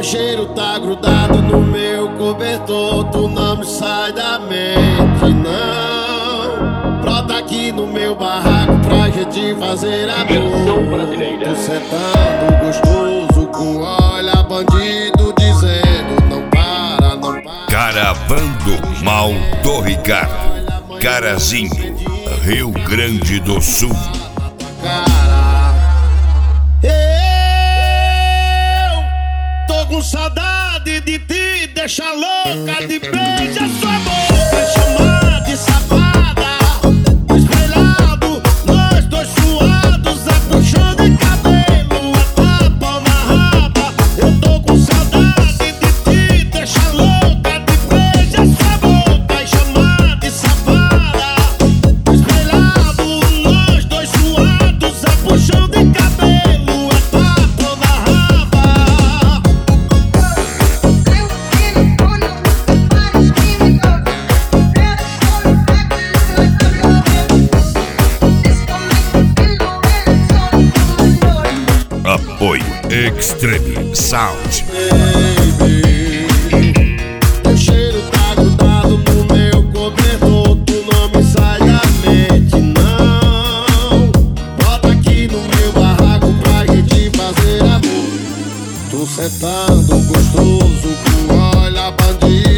cheiro tá grudado no meu cobertor, tu não me sai da mente, não. Brota aqui no meu barraco pra gente fazer amor. Tu sentando gostoso com olha bandido dizendo não para, não para. Caravando Mal do Ricardo, Carazinho, Rio Grande do Sul. Com saudade de ti, deixa louca de beijar sua boca, chamar de safada, espelhado, nós dois suados, a puxão de cabelo, a tapa na raba. Eu tô com saudade de ti, deixa louca de beijar sua boca, chamar de safada, espelhado, nós dois suados, a puxão de cabelo, a tapa na raba. Apoio Extreme Sound. Baby, teu cheiro tá grudado no meu cobertor, tu não me sai da mente, não. Bota aqui no meu barraco pra gente fazer amor. Tu sentando gostoso com olha bandido